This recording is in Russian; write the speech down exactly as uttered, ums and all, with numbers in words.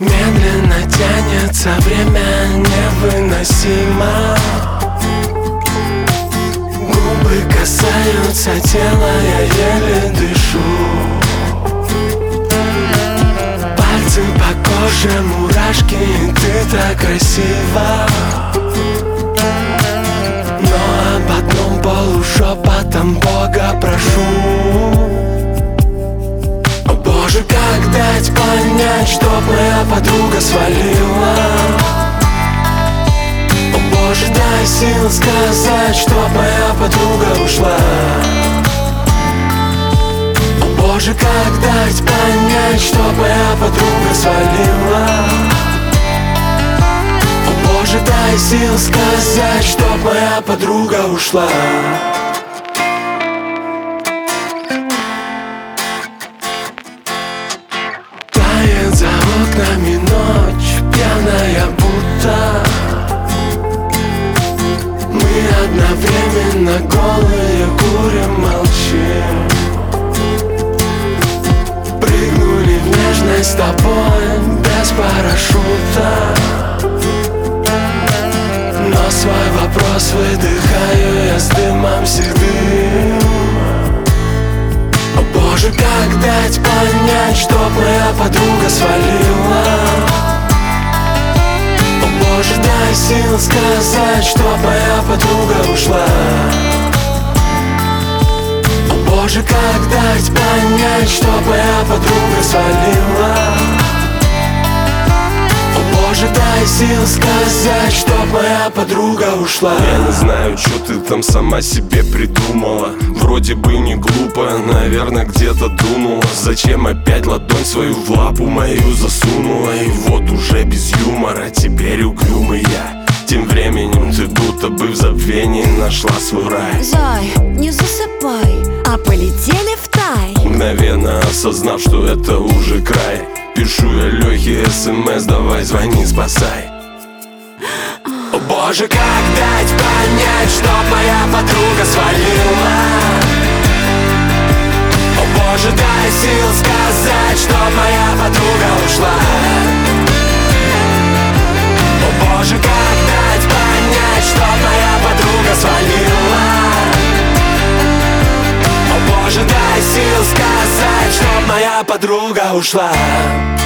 Медленно тянется время, невыносимо. Губы касаются тела, я еле дышу. Пальцы по коже, мурашки, ты так красива. Но об одном полушепотом Бога прошу. О Боже, как дать понять, чтоб моя подруга свалила? О Боже, дай сил сказать, чтоб моя подруга ушла. О Боже, как дать понять, чтоб моя подруга свалила? О Боже, дай сил сказать, чтоб моя подруга ушла. Тает за окнами ночь, пьяная будто. Мы одновременно голые, курим, молчим. Прыгнули в нежность с тобой без парашюта. Но свой вопрос выдыхаю я с дымом седым. О Боже, как дать понять, чтоб моя подруга свалила? О Боже, дай сил сказать, чтоб моя подруга ушла. О Боже, как дать понять, чтоб моя подруга свалила? О Боже, дай сил сказать, чтоб моя подруга ушла. Я не знаю, что ты там сама себе придумала. Вроде бы не глупо, наверное, где-то дунула. Зачем опять ладонь свою в лапу мою засунула? И вот уже без юмора, теперь угрюмый я. Тем временем ты будто бы в забвении нашла свой рай. Зай, не засыпай, а полетели в тай. Мгновенно осознав, что это уже край, пишу я Лёхе смс, давай звони, спасай. О Боже, как дать понять, чтоб моя подруга свалила? О Боже, дай сил сказать, чтоб моя подруга ушла. О Боже, как дать понять, чтоб моя подруга свалила? О Боже, дай сил сказать, чтоб моя подруга ушла.